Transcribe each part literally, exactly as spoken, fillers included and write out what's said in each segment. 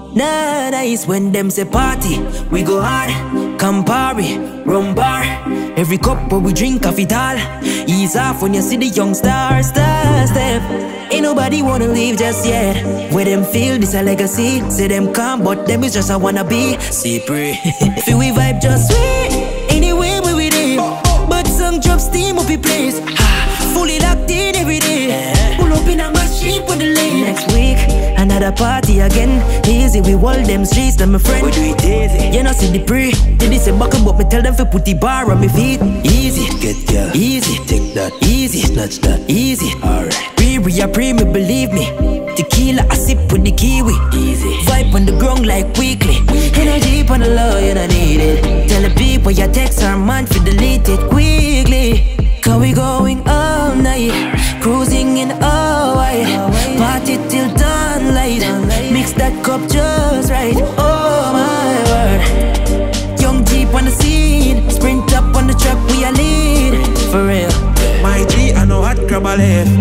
Nah, nice when them say party. We go hard, Campari, rum bar. Every cup where we drink off it all. Ease off when you see the young star, star step. Ain't nobody wanna leave just yet. Where them feel this a legacy. Say them come, but them is just a wanna be. See pray. Feel we vibe just sweet. Anyway where we live. But some drop steam up in place. Fully locked in every day. Pull up in a machine for the lane. Next week, another party again. Easy, we wall them streets, them my friend. We do it easy. You know see the pre. Did this a buckle, but me tell them to put the bar on my feet. Easy, get girl. Easy, take that. Easy, snatch that. Easy, alright. Pre, we are pre, me believe me. Tequila, I sip with the kiwi. Easy. Vibe on the ground like weekly. Energy on the low, you don't need it. Tell the people your text are man for delete it quickly. Cause we going all night, cruising in all white. Party till dawn light, mix that cup just right. Oh my word. Young Jeep on the scene, sprint up on the track, we are lead. For real. My G, I know hot crab a left.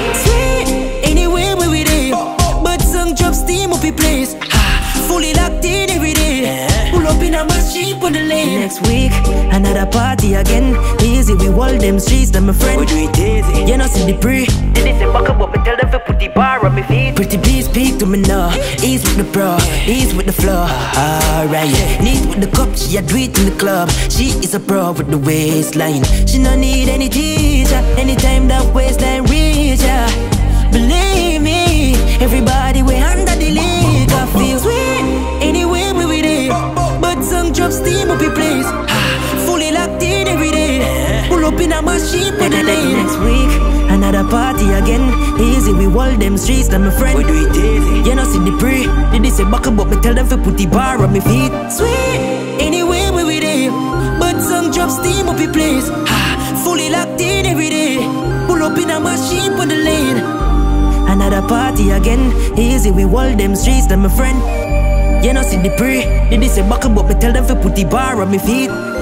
Sweet, anyway where we live. But some drop steam up in place. Fully locked in every day. Pull up in a machine for the lane. Next week, another party again. Easy, we wall them streets, them my friend. We do it easy. You know see the pre. Did this a buckle, but me tell them to put the bar on my feet. Pretty please speak to me now. Ease with the bra, ease with the floor. Alright, neat with the cup, she a do it in the club. She is a pro with the waistline. She no need any teacher. Anytime that waistline reach her. Believe me, everybody we under the league. I feel sweet, anyway where we live. But some drop steam up in place. Fully locked in every day. Pull up in a machine for the lane. Next week, another party again. Easy, we wall them streets, them my friend. We do it easy. You know see the pre. Did this a buckle, but me tell them to put the bar on my feet. Sweet, anyway where we live. But some drop steam up in place. Fully locked in every day. Pull up in a machine for the lane. Another party again. Easy, we wall them streets, them my friend. You know see the pre. Did this a buckle, but me tell them to put the bar on my feet.